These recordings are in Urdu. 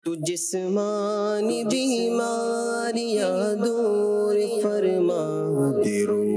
تو جسمانی بیماریاں دور فرما دے،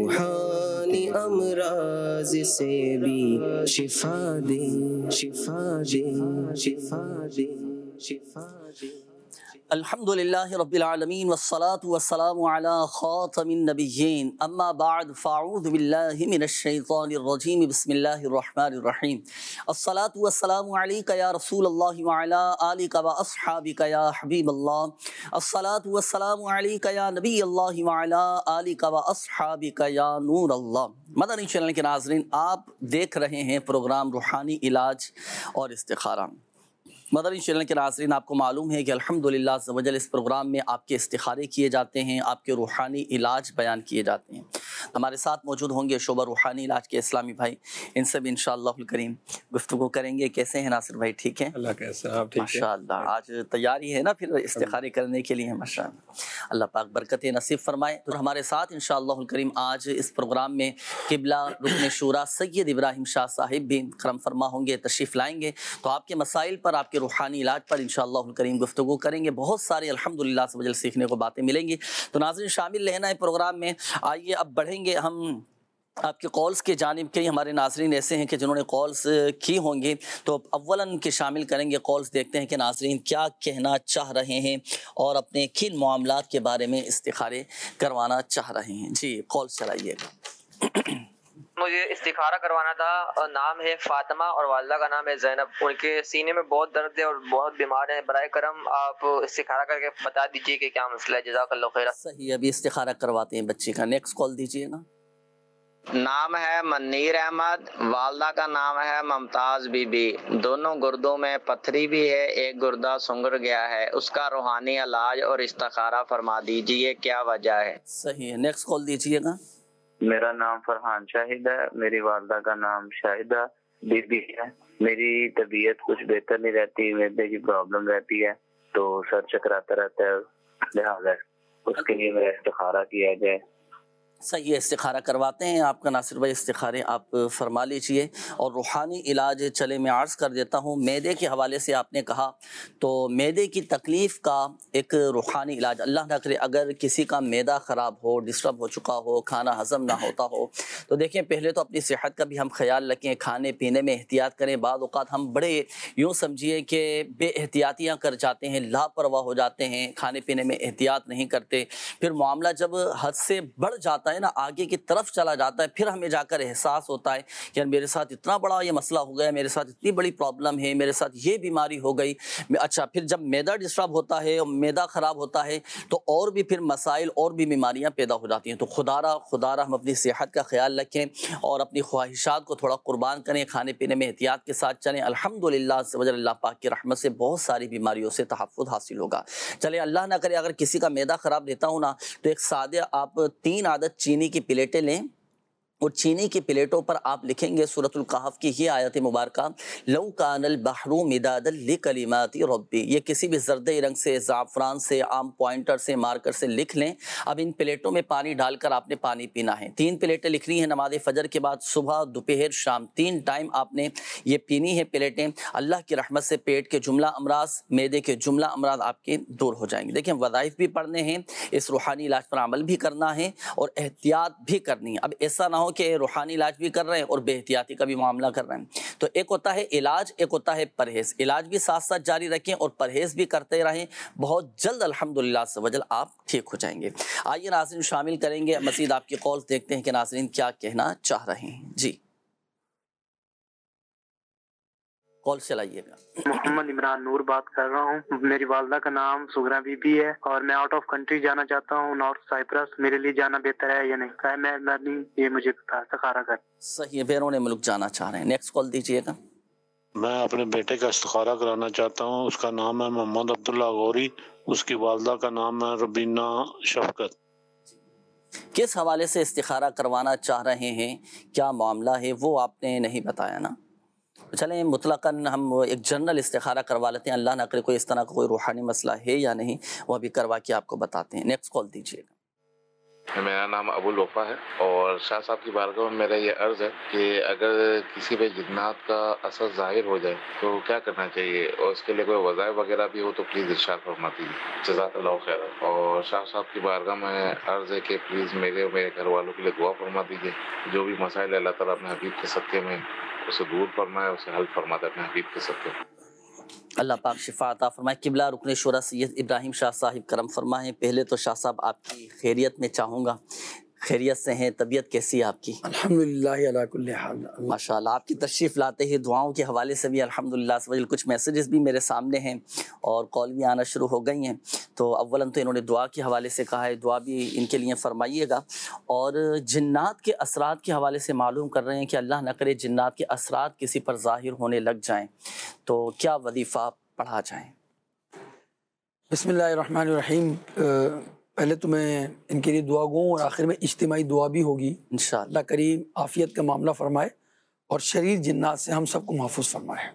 روحانی امراض سے بھی شفا دے، شفا دے، شفا دے، شفا دے۔ الحمدللہ رب العالمین والصلاة والسلام علی خاتم النبیین، اما بعد فاعوذ باللہ من الشیطان الرجیم، بسم اللہ الرحمن الرحیم۔ الصلاة والسلام علیک یا رسول اللہ وعلی آلک واصحابک یا حبیب اللہ۔ الصلاة والسلام علیک یا نبی اللہ وعلی آلک واصحابک یا نور اللہ۔ مدنی چینل کے ناظرین، آپ دیکھ رہے ہیں پروگرام روحانی علاج اور استخارہ۔ مدنی چینل کے ناظرین، آپ کو معلوم ہے کہ الحمدللہ عز و جل اس پروگرام میں آپ کے استخارے کیے جاتے ہیں، آپ کے روحانی علاج بیان کیے جاتے ہیں۔ ہمارے ساتھ موجود ہوں گے شعبہ روحانی علاج کے اسلامی بھائی، ان سے بھی انشاءاللہ الکریم گفتگو کریں گے۔ کیسے ہیں ناصر بھائی؟ ٹھیک ہیں؟ اللہ کیسے آپ ٹھیک ہیں؟ ماشاءاللہ، آج تیاری ہے نا پھر استخارے کرنے کے لیے؟ ماشاءاللہ، اللہ پاک برکت نصیب فرمائے۔ تو ہمارے ساتھ انشاءاللہ الکریم آج اس پروگرام میں قبلہ رکن شورا سید ابراہیم شاہ صاحب بھی کرم فرما ہوں گے، تشریف لائیں گے، تو آپ کے مسائل پر، آپ کے روحانی علاج پر انشاءاللہ الکریم گفتگو کریں گے۔ بہت سارے الحمدللہ سے وجل سیکھنے کو باتیں ملیں گی، تو ناظرین شامل رہنا ہے پروگرام میں۔ آئیے اب بڑھیں گے ہم آپ کے کالز کے جانب۔ کئی ہمارے ناظرین ایسے ہیں کہ جنہوں نے کالز کی ہوں گی، تو اولاً کے شامل کریں گے کالز، دیکھتے ہیں کہ ناظرین کیا کہنا چاہ رہے ہیں اور اپنے کن معاملات کے بارے میں استخارے کروانا چاہ رہے ہیں۔ جی کالز چلائیے گا۔ مجھے استخارہ کروانا تھا، نام ہے فاطمہ اور والدہ کا نام ہے زینب۔ ان کے سینے میں بہت درد ہے اور بہت بیمار ہیں، برائے کرم آپ استخارہ کر کے بتا دیجیے کہ کیا مسئلہ ہے۔ جزاک اللہ خیر۔ صحیح، ابھی استخارہ کرواتے ہیں بچی کا۔ نیکسٹ کال دیجیے نا۔ نام ہے منیر احمد، والدہ کا نام ہے ممتاز بی بی۔ دونوں گردوں میں پتھری بھی ہے، ایک گردہ سنگر گیا ہے، اس کا روحانی علاج اور استخارہ فرما دیجیے، کیا وجہ ہے؟ صحیح ہے، نیکسٹ کال دیجیے گا۔ میرا نام فرحان شاہد ہے، میری والدہ کا نام شاہدہ بی بی ہے۔ میری طبیعت کچھ بہتر نہیں رہتی، معدے کی پرابلم رہتی ہے، تو سر چکراتا رہتا ہے، لہٰذا اس کے لیے میرا استخارہ کیا جائے۔ صحیح ہے، استخارہ کرواتے ہیں آپ کا ناصر بھائی، استخارے آپ فرما لیجئے۔ اور روحانی علاج چلے میں عرض کر دیتا ہوں، معدے کے حوالے سے آپ نے کہا، تو معدے کی تکلیف کا ایک روحانی علاج، اللہ نہ کرے اگر کسی کا معدہ خراب ہو، ڈسٹرب ہو چکا ہو، کھانا ہضم نہ ہوتا ہو، تو دیکھیں پہلے تو اپنی صحت کا بھی ہم خیال رکھیں، کھانے پینے میں احتیاط کریں۔ بعض اوقات ہم بڑے یوں سمجھیے کہ بے احتیاطیاں کر جاتے ہیں، لاپرواہ ہو جاتے ہیں، کھانے پینے میں احتیاط نہیں کرتے، پھر معاملہ جب حد سے بڑھ جاتا ہے نا، آگے کی طرف چلا جاتا ہے، پھر ہمیں جا کر احساس ہوتا ہے کہ یار میرے ساتھ اتنا بڑا یہ مسئلہ ہو گیا، میرے ساتھ اتنی بڑی پرابلم ہے، میرے ساتھ یہ بیماری ہو گئی۔ اچھا، پھر جب معدہ ڈسٹرب ہوتا ہے، معدہ خراب ہوتا ہے، تو اور بھی پھر مسائل اور بھی بیماریاں پیدا ہو جاتی ہیں۔ تو خدا را ہم اپنی صحت کا خیال رکھیں اور اپنی خواہشات کو تھوڑا قربان کریں، کھانے پینے میں احتیاط کے ساتھ چلیں۔ الحمدللہ عز و جل اللہ پاک کی رحمت سے بہت ساری بیماریوں سے تحفظ حاصل ہوگا۔ چلیں، اللہ نہ کرے اگر کسی کا معدہ خراب رہتا ہو نا، تو ایک سادہ آپ 3 عدد چینی کی پلیٹیں لیں، اور چینی کی پلیٹوں پر آپ لکھیں گے سورۃ الکہف کی یہ آیت مبارکہ، لو کان البحر مدادا لکلمات ربی۔ یہ کسی بھی زردی رنگ سے، زعفران سے، عام پوائنٹر سے، مارکر سے لکھ لیں۔ اب ان پلیٹوں میں پانی ڈال کر آپ نے پانی پینا ہے۔ 3 پلیٹیں لکھنی ہیں، نماز فجر کے بعد، صبح، دوپہر، شام، 3 ٹائم آپ نے یہ پینی ہے پلیٹیں۔ اللہ کی رحمت سے پیٹ کے جملہ امراض، معدے کے جملہ امراض آپ کے دور ہو جائیں گے۔ دیکھیں، وظائف بھی پڑھنے ہیں، اس روحانی علاج پر عمل بھی کرنا ہے اور احتیاط بھی کرنی ہے۔ اب ایسا نہ ہو کہ روحانی علاج بھی کر رہے ہیں اور بے احتیاطی کا بھی معاملہ کر رہے ہیں۔ تو ایک ہوتا ہے علاج، ایک ہوتا ہے پرہیز۔ علاج بھی ساتھ ساتھ جاری رکھیں اور پرہیز بھی کرتے رہیں، بہت جلد الحمدللہ عز و جل آپ ٹھیک ہو جائیں گے۔ آئیے ناظرین شامل کریں گے مزید آپ کی کالز، دیکھتے ہیں کہ ناظرین کیا کہنا چاہ رہے ہیں۔ جی کال چلائیے گا۔ محمد عمران نور بات کر رہا ہوں، میری والدہ کا نام سغرا بی بی ہے اور میں آؤٹ آف کنٹری جانا چاہتا ہوں، نارتھ سائپرس۔ میرے لیے جانا بہتر ہے یا نہیں؟ میں یہ مجھے استخارہ کر۔ صحیح ہے، بیرون ملک جانا چاہ رہے ہیں۔ نیکسٹ کال دیجیے گا۔ میں اپنے بیٹے کا استخارہ کرانا چاہتا ہوں، اس کا نام ہے محمد عبداللہ غوری، اس کی والدہ کا نام ہے ربینہ شفقت۔ کس حوالے سے استخارہ کروانا چاہ رہے ہیں، کیا معاملہ ہے، وہ آپ نے نہیں بتایا نا؟ چلیں مطلقاً ہم ایک جنرل استخارہ کروا لیتے ہیں، اللہ نہ کرے کوئی اس طرح کا کوئی روحانی مسئلہ ہے یا نہیں، وہ بھی کروا کے آپ کو بتاتے ہیں۔ نیکسٹ کال دیجیے گا۔ میرا نام ابو الوفا ہے، اور شاہ صاحب کی بارگاہ میں میرا یہ عرض ہے کہ اگر کسی پہ جنات کا اثر ظاہر ہو جائے تو کیا کرنا چاہیے، اور اس کے لیے کوئی وظائف وغیرہ بھی ہو تو پلیز ارشاد فرما دیجیے، جزاک اللہ خیر۔ اور شاہ صاحب کی بارگاہ میں عرض ہے کہ پلیز میرے اور میرے گھر والوں کے لیے دعا فرما دیجیے، جو بھی مسائل اللہ تعالیٰ اپنے حبیب کے صدقے میں اسے دور فرمائے، اسے حل فرما دے اپنے حبیب کے صدقے میں۔ اللہ پاک شفا عطا فرمائے۔ قبلہ رکن شورا سید ابراہیم شاہ صاحب کرم فرمائیں۔ پہلے تو شاہ صاحب آپ کی خیریت میں چاہوں گا، خیریت سے ہیں؟ طبیعت کیسی ہے آپ کی؟ الحمدللہ علی کل حال۔ ماشاءاللہ، آپ کی تشریف لاتے ہی دعاؤں کے حوالے سے بھی الحمدللہ سوال کچھ میسیجز بھی میرے سامنے ہیں اور کال بھی آنا شروع ہو گئی ہیں۔ تو اولاً تو انہوں نے دعا کے حوالے سے کہا ہے، دعا بھی ان کے لیے فرمائیے گا، اور جنات کے اثرات کے حوالے سے معلوم کر رہے ہیں کہ اللہ نہ کرے جنات کے اثرات کسی پر ظاہر ہونے لگ جائیں تو کیا وظیفہ پڑھا جائیں؟ بسم اللہ الرحمن الرحیم۔ پہلے تو میں ان کے لیے دعا گوں اور آخر میں اجتماعی دعا بھی ہوگی انشاءاللہ۔ اللہ کریم عافیت کا معاملہ فرمائے اور شریر جنات سے ہم سب کو محفوظ فرمائے۔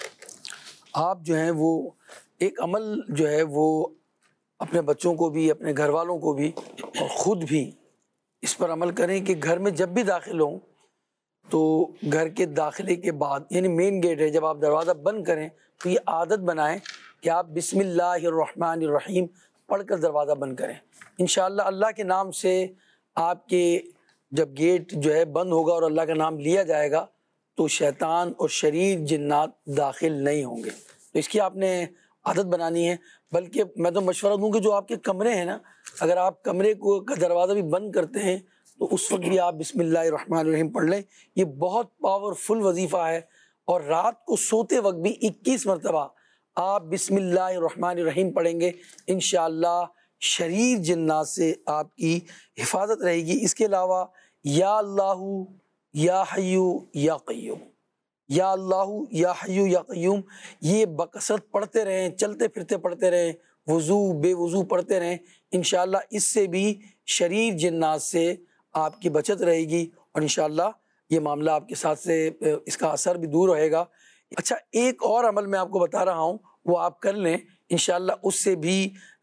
آپ جو ہیں وہ ایک عمل جو ہے وہ اپنے بچوں کو بھی، اپنے گھر والوں کو بھی اور خود بھی اس پر عمل کریں کہ گھر میں جب بھی داخل ہوں تو گھر کے داخلے کے بعد، یعنی مین گیٹ ہے، جب آپ دروازہ بند کریں تو یہ عادت بنائیں کہ آپ بسم اللہ الرحمن الرحیم پڑھ کر دروازہ بند کریں۔ انشاءاللہ اللہ کے نام سے آپ کے جب گیٹ جو ہے بند ہوگا اور اللہ کا نام لیا جائے گا تو شیطان اور شریر جنات داخل نہیں ہوں گے۔ تو اس کی آپ نے عادت بنانی ہے۔ بلکہ میں تو مشورہ دوں کہ جو آپ کے کمرے ہیں نا، اگر آپ کمرے کو کا دروازہ بھی بند کرتے ہیں تو اس وقت بھی آپ بسم اللہ الرحمن الرحیم پڑھ لیں۔ یہ بہت پاورفل وظیفہ ہے، اور رات کو سوتے وقت بھی 21 مرتبہ آپ بسم اللہ الرحمن الرحیم پڑھیں گے، انشاءاللہ شریر جنات سے آپ کی حفاظت رہے گی۔ اس کے علاوہ یا اللہ یا حیو یا قیوم، یا اللہ یا حیو یا قیوم، یہ بکثرت پڑھتے رہیں، چلتے پھرتے پڑھتے رہیں، وضو بے وضو پڑھتے رہیں، انشاءاللہ اس سے بھی شریر جنات سے آپ کی بچت رہے گی، اور انشاءاللہ یہ معاملہ آپ کے ساتھ سے اس کا اثر بھی دور رہے گا۔ اچھا، ایک اور عمل میں آپ کو بتا رہا ہوں، وہ آپ کر لیں، انشاءاللہ اس سے بھی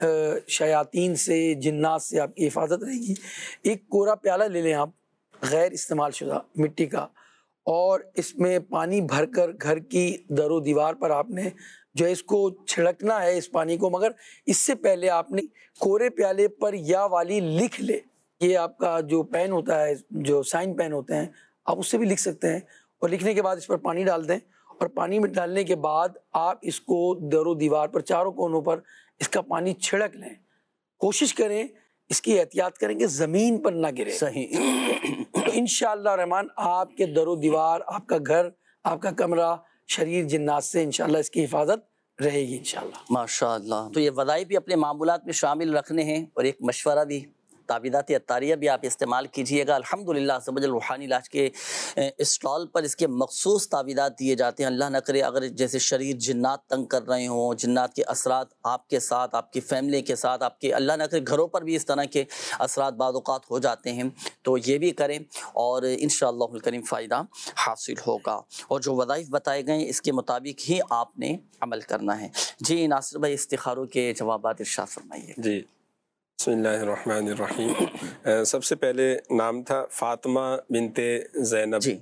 شیاطین سے، جنات سے آپ کی حفاظت رہے گی۔ ایک کوڑا پیالہ لے لیں آپ، غیر استعمال شدہ مٹی کا، اور اس میں پانی بھر کر گھر کی در و دیوار پر آپ نے جو ہے اس کو چھڑکنا ہے اس پانی کو، مگر اس سے پہلے آپ نے کوڑے پیالے پر یا والی لکھ لے۔ یہ آپ کا جو پین ہوتا ہے، جو سائن پین ہوتے ہیں، آپ اس سے بھی لکھ سکتے ہیں، اور لکھنے کے بعد اس پر پانی ڈال دیں، اور پانی میں ڈالنے کے بعد آپ اس کو در و دیوار پر چاروں کونوں پر اس کا پانی چھڑک لیں۔ کوشش کریں، اس کی احتیاط کریں کہ زمین پر نہ گرے۔ صحیح۔ تو انشاءاللہ رحمان آپ کے در و دیوار، آپ کا گھر، آپ کا کمرہ شریر جنات سے انشاءاللہ اس کی حفاظت رہے گی انشاءاللہ۔ ماشاءاللہ۔ تو یہ وظائف بھی اپنے معمولات میں شامل رکھنے ہیں، اور ایک مشورہ بھی، تعویذات عطاریہ بھی آپ استعمال کیجئے گا۔ الحمدللہ سمجھ روحانی علاج کے اسٹال پر اس کے مخصوص تعویذات دیے جاتے ہیں۔ اللہ نہ کرے اگر جیسے شریر جنات تنگ کر رہے ہوں، جنات کے اثرات آپ کے ساتھ، آپ کی فیملی کے ساتھ، آپ کے اللہ نہ کرے گھروں پر بھی اس طرح کے اثرات بعض اوقات ہو جاتے ہیں، تو یہ بھی کریں اور انشاءاللہ الکریم فائدہ حاصل ہوگا۔ اور جو وظائف بتائے گئے اس کے مطابق ہی آپ نے عمل کرنا ہے۔ جی ناصر بھائی، استخاروں کے جوابات ارشاد فرمائیے۔ جی بسم اللہ الرحمن الرحیم۔ سب سے پہلے نام تھا فاطمہ بنت زینب۔ جی۔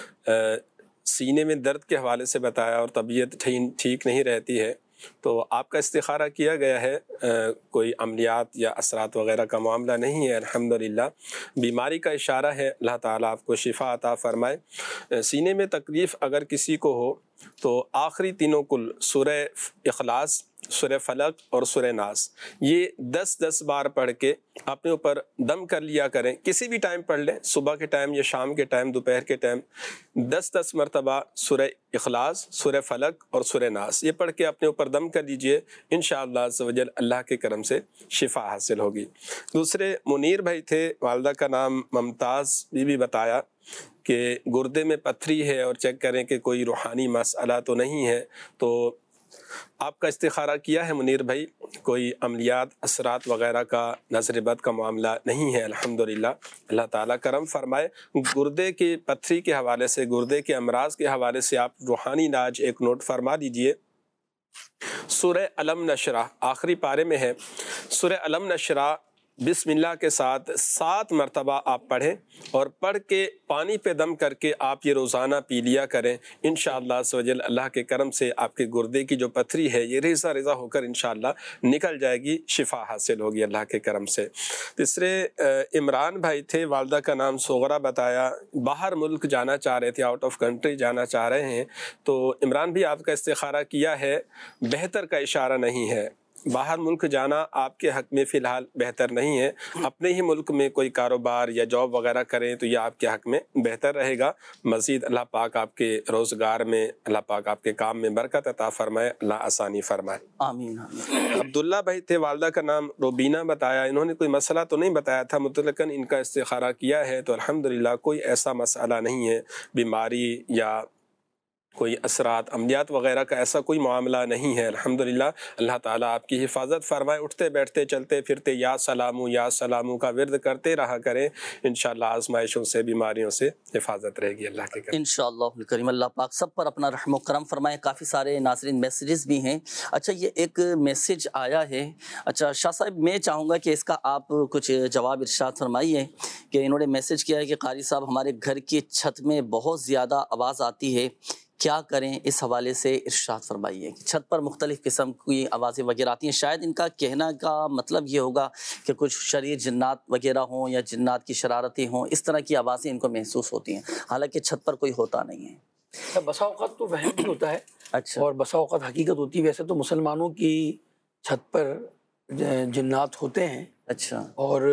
سینے میں درد کے حوالے سے بتایا اور طبیعت ٹھیک نہیں رہتی ہے، تو آپ کا استخارہ کیا گیا ہے، کوئی عملیات یا اثرات وغیرہ کا معاملہ نہیں ہے الحمدللہ، بیماری کا اشارہ ہے، اللہ تعالیٰ آپ کو شفا عطا فرمائے۔ سینے میں تکلیف اگر کسی کو ہو تو آخری تینوں کل سورہ اخلاص، سورہ فلق اور سورہ ناس، یہ 10 بار پڑھ کے اپنے اوپر دم کر لیا کریں۔ کسی بھی ٹائم پڑھ لیں، صبح کے ٹائم یا شام کے ٹائم، دوپہر کے ٹائم، 10 مرتبہ سورہ اخلاص، سورہ فلق اور سورہ ناس یہ پڑھ کے اپنے اوپر دم کر لیجئے، انشاءاللہ عز و جل اللہ کے کرم سے شفا حاصل ہوگی۔ دوسرے منیر بھائی تھے، والدہ کا نام ممتاز بی بتایا کہ گردے میں پتھری ہے اور چیک کریں کہ کوئی روحانی مسئلہ تو نہیں ہے، تو آپ کا استخارہ کیا ہے منیر بھائی، کوئی عملیات اثرات وغیرہ کا، نظر بد کا معاملہ نہیں ہے الحمدللہ، اللہ تعالیٰ کرم فرمائے۔ گردے کی پتھری کے حوالے سے، گردے کے امراض کے حوالے سے آپ روحانی علاج ایک نوٹ فرما دیجئے۔ سورہ علم نشرح آخری پارے میں ہے، سورہ علم نشرح बिस्मिल्लाह के साथ 7 मरतबा आप पढ़ें और पढ़ के पानी पे दम करके आप ये रोज़ाना पी लिया करें। इंशाअल्लाह सवजल अल्लाह के करम से आपके गुर्दे की जो पथरी है ये रेज़ा रेज़ा होकर इंशाअल्लाह निकल जाएगी, शिफा हासिल होगी अल्लाह के करम से। तीसरे इमरान भाई थे, वालदा का नाम सोगरा बताया, बाहर मुल्क जाना चाह रहे थे, आउट ऑफ कंट्री जाना चाह रहे हैं। तो इमरान भी आपका इस्तिखारा किया है, बेहतर का इशारा नहीं है। बाहर मुल्क जाना आपके हक़ में फ़िलहाल बेहतर नहीं है। अपने ही मुल्क में कोई कारोबार या जॉब वगैरह करें तो ये आपके हक़ में बेहतर रहेगा। मज़ीद अल्लाह पाक आपके रोज़गार में, अल्लाह पाक आपके काम में बरकत अता फ़रमाए, अल्लाह आसानी फ़रमाए, आमीन। अब्दुल्ला भाई थे, वालदा का नाम रोबीना बताया। इन्होंने कोई मसला तो नहीं बताया था, मुतलकन इनका इस्तिखारा किया है। तो अल्हम्दुलिल्लाह कोई ऐसा मसला नहीं है, बीमारी या कोई असरात अमलियात वगैरह का ऐसा कोई मामला नहीं है। अल्हम्दुलिल्लाह अल्लाह ताला आपकी हिफाजत फरमाए। उठते बैठते चलते फिरते या सलामू का विर्द करते रहा करें, इंशाअल्लाह आजमाइशों से, बीमारियों से हिफाजत रहेगी अल्लाह के करम। इंशाअल्लाह करीम अल्लाह पाक सब पर अपना रहम करम फरमाए। काफ़ी सारे नाज़रीन मैसेजेस भी हैं। अच्छा, ये एक मैसेज आया है। अच्छा शाह साहब, मैं चाहूँगा कि इसका आप कुछ जवाब इरशाद फरमाइए कि इन्होंने मैसेज किया है कि क़ारी साहब हमारे घर की छत में बहुत ज़्यादा आवाज़ आती है, क्या करें? इस हवाले से इरशाद फरमाइए कि छत पर मुख्तलिफ़ किस्म की आवाज़ें वगैरह आती हैं। शायद इनका कहना का मतलब ये होगा कि कुछ शरीर जिन्नात वगैरह हों या जिन्नात की शरारतें हों, इस तरह की आवाज़ें इनको महसूस होती हैं, हालांकि छत पर कोई होता नहीं है। बसा औक़ात तो वहम भी होता है। अच्छा। और बसा औक़ात हकीकत होती है। वैसे तो मुसलमानों की छत पर जिन्नात होते हैं। अच्छा। और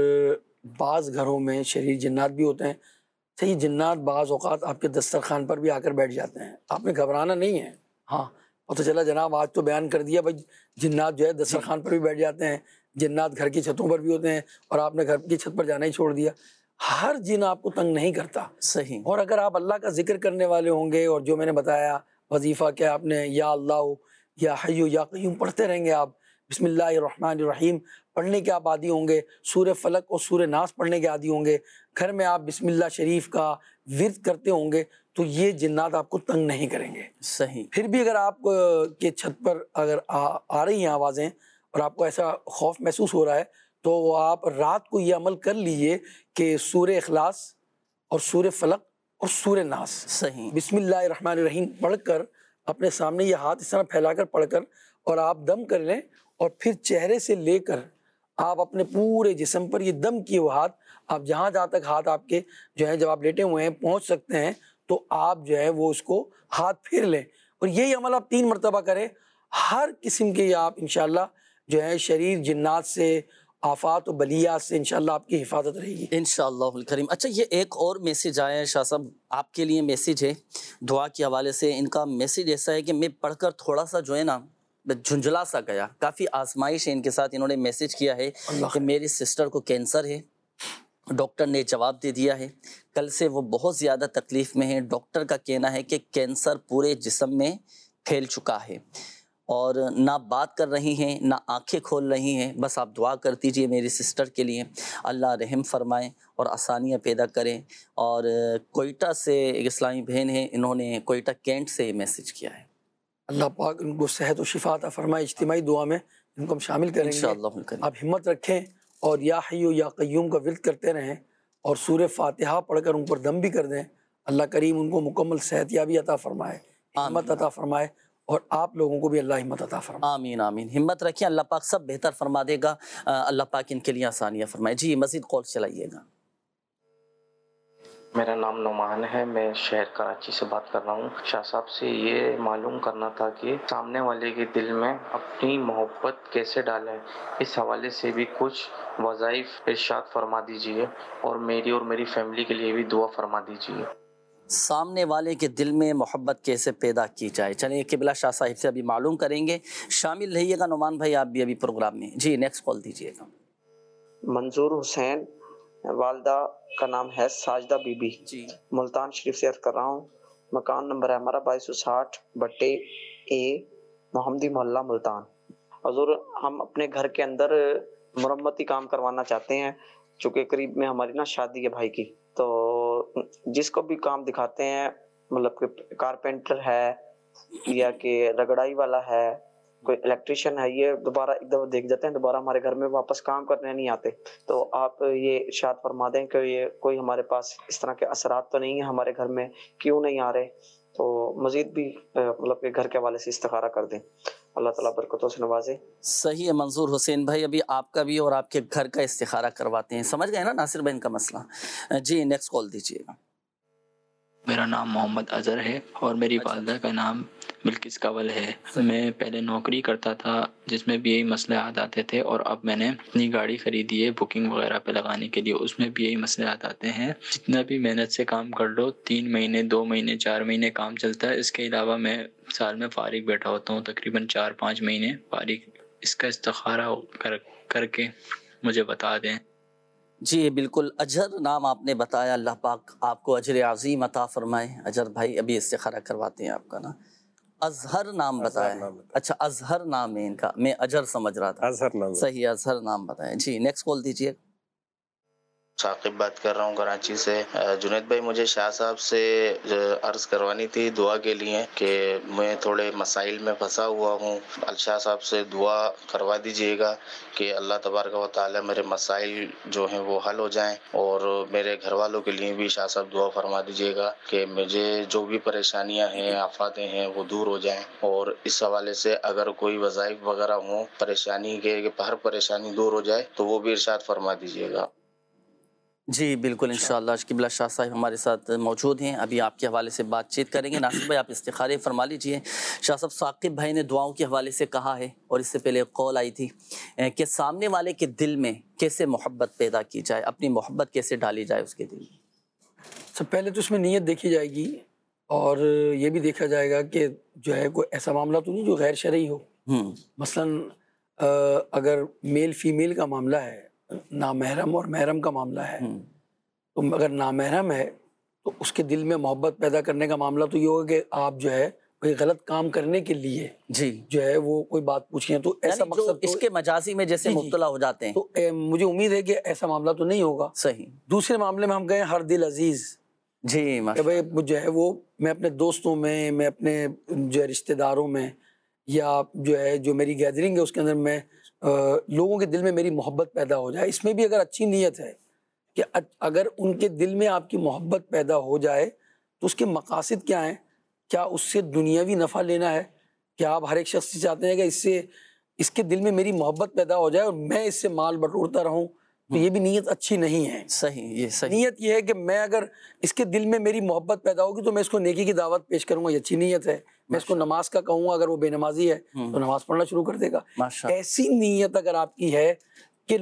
बाज़ घरों में शरीर जिन्नात भी होते हैं। सही, जिन्नात बाज़ औक़ात आपके दस्तरखान पर भी आकर बैठ जाते हैं, आपने घबराना नहीं है। हाँ, पता चला जनाब आज तो बयान कर दिया भाई जिन्नात जो है दस्तरखान पर भी बैठ जाते हैं, जिन्नात घर की छतों पर भी होते हैं, और आपने घर की छत पर जाना ही छोड़ दिया। हर जिन आपको तंग नहीं करता। सही। और अगर आप अल्लाह का जिक्र करने वाले होंगे, और जो मैंने बताया वजीफ़ा क्या आपने या अल्लाह या हय्यु या क़य्यूम पढ़ते रहेंगे, आप बिस्मिल्लाहिर्रहमानिर्रहीम पढ़ने के आप आदी होंगे, सूरह फलक और सूरह नास पढ़ने के आदी होंगे, घर में आप बिस्मिल्लाह शरीफ का विर्द करते होंगे, तो ये जिन्नात आपको तंग नहीं करेंगे। सही। फिर भी अगर आप के छत पर अगर आ रही हैं आवाज़ें और आपको ऐसा खौफ महसूस हो रहा है, तो आप रात को ये अमल कर लीजिए कि सूरह इखलास और सूरह फलक और सूरह नास सही बिस्मिल्लाहिर्रहमानिर्रहीम पढ़कर अपने सामने ये हाथ इस तरह फैलाकर पढ़कर और आप दम कर लें, और फिर चेहरे से लेकर आप अपने पूरे जिस्म पर ये दम किए हुए हाथ, आप जहाँ तक हाथ आपके जो है जब आप लेटे हुए हैं पहुँच सकते हैं, तो आप जो है वो उसको हाथ फेर लें, और यही अमल आप 3 मरतबा करें। हर किस्म के आप इंशाअल्लाह जो है शरीर जिन्नात से, आफात और बलियात से इंशाअल्लाह आपकी हिफाजत रहेगी इंशाअल्लाहुल करीम। अच्छा, ये एक और मैसेज आया है शाह साहब, आपके लिए मैसेज है दुआ के हवाले से। इनका मैसेज ऐसा है कि मैं पढ़कर थोड़ा सा जो है ना झुंझला सा गया, काफ़ी आजमाइश है इनके साथ। इन्होंने मैसेज किया है कि मेरी सिस्टर को कैंसर है, डॉक्टर ने जवाब दे दिया है, कल से वो बहुत ज़्यादा तकलीफ़ में है। डॉक्टर का कहना है कि कैंसर पूरे जिस्म में फैल चुका है, और ना बात कर रही हैं ना आंखें खोल रही हैं। बस आप दुआ कर दीजिए मेरी सिस्टर के लिए, अल्लाह रहम फरमाए और आसानियाँ पैदा करें। और कोयटा से एक इस्लामी बहन है, इन्होंने कोयटा कैंट से मैसेज किया है। अल्लाह पाक उनको सेहत और शिफा अता फरमाए। इज्तिमाई दुआ में इनको हम शामिल करेंगे इंशाअल्लाह। आप हिम्मत रखें और या हय्यु या क़य्यूम का विर्द करते रहें, और सूरह फातिहा पढ़कर उन पर दम भी कर दें। अल्लाह करीम उनको मुकम्मल सेहतियाबी अता फरमाए, हिम्मत अता फरमाए, और आप लोगों को भी अल्लाह हिम्मत अता फरमाए। आमीन आमीन। हिम्मत रखिए, अल्लाह पाक सब बेहतर फरमा देगा। अल्लाह पाक इनके लिए आसानियाँ फरमाए। जी मज़ीद कॉल चलाइएगा। मेरा नाम नुमान है, मैं शहर कराची से बात कर रहा हूँ। शाह साहब से ये मालूम करना था कि सामने वाले के दिल में अपनी मोहब्बत कैसे डालें, इस हवाले से भी कुछ वज़ाइफ इरशाद फरमा दीजिए, और मेरी फैमिली के लिए भी दुआ फरमा दीजिए। सामने वाले के दिल में मोहब्बत कैसे पैदा की जाए, चलिए किबला शाह साहिब से अभी मालूम करेंगे। शामिल रहिएगा नुमान भाई आप भी अभी प्रोग्राम में। जी नेक्स्ट कॉल दीजिएगा। मंजूर हुसैन, वालदा का नाम है साजदा बीबी, जी मुल्तान शरीफ से अर्ज कर रहा हूँ। मकान नंबर है हमारा 2260/A, मोहम्मदी मोहल्ला मुल्तान। हजूर, हम अपने घर के अंदर मरम्मती काम करवाना चाहते हैं, चूँकि करीब में हमारी ना शादी है भाई की, तो जिसको भी काम दिखाते हैं, मतलब कि कारपेंटर है या कि रगड़ाई वाला है کوئی الیکٹریشین ہے یہ دوبارہ ایک دفعہ دیکھ جاتے ہیں، دوبارہ ہمارے گھر میں واپس کام کرنے نہیں آتے، تو آپ یہ ارشاد فرما دیں کہ یہ کوئی ہمارے پاس اس طرح کے اثرات تو نہیں ہیں ہمارے گھر میں، کیوں نہیں آ رہے؟ تو مزید بھی مطلب کہ گھر کے حوالے سے استخارہ کر دیں، اللہ تعالیٰ برکتوں سے نوازے۔ صحیح ہے منظور حسین بھائی، ابھی آپ کا بھی اور آپ کے گھر کا استخارہ کرواتے ہیں، سمجھ گئے نا ناصر بھائی ان کا مسئلہ؟ جی نیکسٹ کال دیجیے گا۔ میرا نام محمد اظہر ہے اور میری والدہ کا نام بلقیس کنول ہے۔ میں پہلے نوکری کرتا تھا جس میں بھی یہی مسئلات آتے تھے، اور اب میں نے اپنی گاڑی خریدی ہے بکنگ وغیرہ پہ لگانے کے لیے، اس میں بھی یہی مسئلات آتے ہیں۔ جتنا بھی محنت سے کام کر لو، 3 مہینے 2 مہینے 4 مہینے کام چلتا ہے، اس کے علاوہ میں سال میں فارغ بیٹھا ہوتا ہوں، تقریباً 4-5 مہینے فارغ۔ اس کا استخارہ کر کے مجھے بتا دیں۔ جی بالکل، اجہر نام آپ نے بتایا، اللہ پاک آپ کو اجر عظیم عطا فرمائے۔ اجہر بھائی ابھی استخارہ کرواتے ہیں آپ کا نا، اظہر نام بتایا، اچھا اظہر نام ہے ان کا، میں اجہر سمجھ رہا تھا، اظہر نام، صحیح اظہر نام بتائیں۔ جی نیکسٹ کال دیجیے۔ ثاقب بات کر رہا ہوں کراچی سے۔ جنید بھائی مجھے شاہ صاحب سے عرض کروانی تھی دعا کے لیے کہ میں تھوڑے مسائل میں پھنسا ہوا ہوں، شاہ صاحب سے دعا کروا دیجئے گا کہ اللہ تبارک و تعالی میرے مسائل جو ہیں وہ حل ہو جائیں، اور میرے گھر والوں کے لیے بھی شاہ صاحب دعا فرما دیجئے گا کہ مجھے جو بھی پریشانیاں ہیں آفاتیں ہیں وہ دور ہو جائیں، اور اس حوالے سے اگر کوئی وظائف وغیرہ ہوں پریشانی کے ہر پریشانی دور ہو جائے تو وہ بھی ارشاد فرما دیجئے گا۔ جی بالکل انشاءاللہ، شکیب اللہ شاہ صاحب ہمارے ساتھ موجود ہیں، ابھی آپ کے حوالے سے بات چیت کریں گے۔ ناصر بھائی آپ استخارے فرما لیجئے۔ شاہ صاحب ثاقب بھائی نے دعاؤں کے حوالے سے کہا ہے، اور اس سے پہلے ایک قول آئی تھی کہ سامنے والے کے دل میں کیسے محبت پیدا کی جائے، اپنی محبت کیسے ڈالی جائے اس کے دل میں۔ سب پہلے تو اس میں نیت دیکھی جائے گی، اور یہ بھی دیکھا جائے گا کہ جو ہے کوئی ایسا معاملہ تو نہیں جو غیر شرعی ہو۔ مثلاً اگر میل فیمیل کا معاملہ ہے، نامحرم اور محرم کا معاملہ ہے، تو اگر نامحرم ہے تو اس کے دل میں محبت پیدا کرنے کا معاملہ تو یہ ہوگا کہ آپ جو ہے کوئی غلط کام کرنے کے لیے جی جو ہے وہ کوئی بات پوچھیں، تو ایسا مقصد اس کے مجازی میں جیسے مبتلا ہو جاتے ہیں، تو مجھے امید ہے کہ ایسا معاملہ تو نہیں ہوگا۔ صحیح۔ دوسرے معاملے میں ہم کہیں ہر دل عزیز، جی کہ بھائی جو ہے وہ میں اپنے دوستوں میں اپنے جو ہے رشتہ داروں میں، یا جو ہے جو میری گیدرنگ ہے اس کے اندر میں لوگوں کے دل میں میری محبت پیدا ہو جائے۔ اس میں بھی اگر اچھی نیت ہے کہ اگر ان کے دل میں آپ کی محبت پیدا ہو جائے تو اس کے مقاصد کیا ہیں؟ کیا اس سے دنیاوی نفع لینا ہے؟ کیا آپ ہر ایک شخص سے چاہتے ہیں کہ اس کے دل میں میری محبت پیدا ہو جائے اور میں اس سے مال بٹورتا رہوں؟ تو یہ بھی نیت اچھی نہیں ہے۔ صحیح، یہ صحیح نیت یہ ہے کہ میں اگر اس کے دل میں میری محبت پیدا ہوگی تو میں اس کو نیکی کی دعوت پیش کروں گا، یہ اچھی نیت ہے۔ میں اس کو نماز کا کہوں گا، اگر وہ بے نمازی ہے تو نماز پڑھنا شروع کر دے گا۔ ایسی نیت اگر آپ کی ہے کہ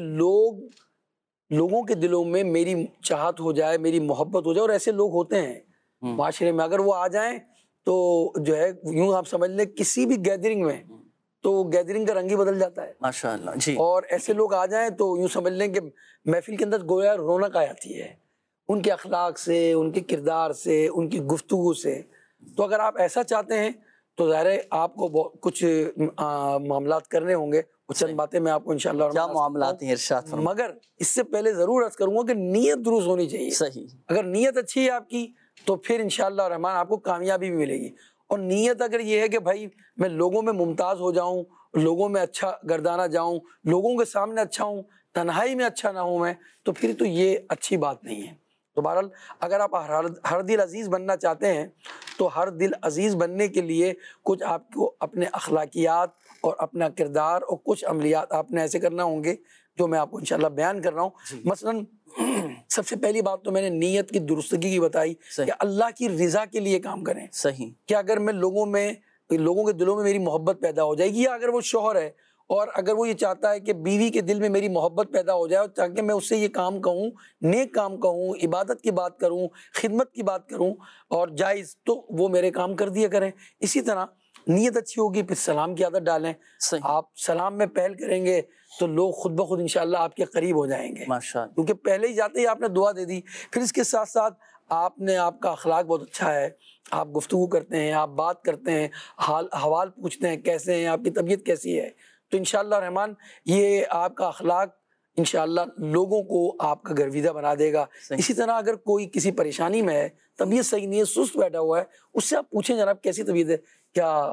لوگوں کے دلوں میں میری چاہت ہو جائے، میری محبت ہو جائے، اور ایسے لوگ ہوتے ہیں معاشرے میں، اگر وہ آ جائیں تو جو ہے یوں آپ سمجھ لیں کسی بھی گیدرنگ میں تو گیدرنگ کا رنگ ہی بدل جاتا ہے ماشاءاللہ جی۔ اور ایسے لوگ آ جائیں تو یوں سمجھ لیں کہ محفل کے اندر گویا رونق آ جاتی ہے ان کے اخلاق سے، ان کے کردار سے، ان کی گفتگو سے۔ تو اگر آپ ایسا چاہتے ہیں تو ظاہر ہے آپ کو کچھ معاملات کرنے ہوں گے، چند باتیں میں آپ کو انشاءاللہ کیا معاملات ہیں ارشاد فرمائیں۔ مگر اس سے پہلے ضرور عرض کروں گا کہ نیت درست ہونی چاہیے۔ صحیح۔ اگر نیت اچھی ہے آپ کی تو پھر انشاءاللہ الرحمن آپ کو کامیابی بھی ملے گی۔ اور نیت اگر یہ ہے کہ بھائی میں لوگوں میں ممتاز ہو جاؤں، لوگوں میں اچھا گردانہ جاؤں، لوگوں کے سامنے اچھا ہوں، تنہائی میں اچھا نہ ہوں میں، تو پھر تو یہ اچھی بات نہیں ہے۔ تو بہرحال اگر آپ ہر دل عزیز بننا چاہتے ہیں تو ہر دل عزیز بننے کے لیے کچھ آپ کو اپنے اخلاقیات اور اپنا کردار اور کچھ عملیات آپ نے ایسے کرنا ہوں گے جو میں آپ کو انشاءاللہ بیان کر رہا ہوں۔ مثلاً سب سے پہلی بات تو میں نے نیت کی درستگی کی بتائی کہ اللہ کی رضا کے لیے کام کریں۔ صحیح۔ کہ اگر میں لوگوں کے دلوں میں میری محبت پیدا ہو جائے گی، یا اگر وہ شوہر ہے اور اگر وہ یہ چاہتا ہے کہ بیوی کے دل میں میری محبت پیدا ہو جائے اور تاکہ میں اس سے یہ کام کہوں، نیک کام کہوں، عبادت کی بات کروں، خدمت کی بات کروں اور جائز، تو وہ میرے کام کر دیا کریں۔ اسی طرح نیت اچھی ہوگی، پھر سلام کی عادت ڈالیں۔ آپ سلام میں پہل کریں گے تو لوگ خود بخود انشاءاللہ آپ کے قریب ہو جائیں گے، کیونکہ پہلے ہی جاتے ہی آپ نے دعا دے دی۔ پھر اس کے ساتھ ساتھ آپ کا اخلاق بہت اچھا ہے، آپ گفتگو کرتے ہیں، آپ بات کرتے ہیں، حوال پوچھتے ہیں کیسے ہیں، آپ کی طبیعت کیسی ہے، تو انشاءاللہ الرحمن یہ آپ کا اخلاق انشاءاللہ لوگوں کو آپ کا گرویدہ بنا دے گا۔ اسی طرح اگر کوئی کسی پریشانی میں ہے، طبیعت صحیح نہیں ہے، سست بیٹھا ہوا ہے، اس سے آپ پوچھیں جناب کیسی طبیعت ہے، کیا